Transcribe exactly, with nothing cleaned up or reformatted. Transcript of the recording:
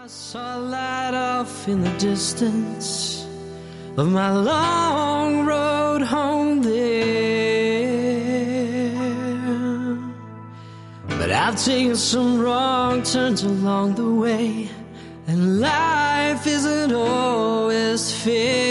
I saw a light off in the distance of my long road home there, but I've taken some wrong turns along the way, and life isn't always fair.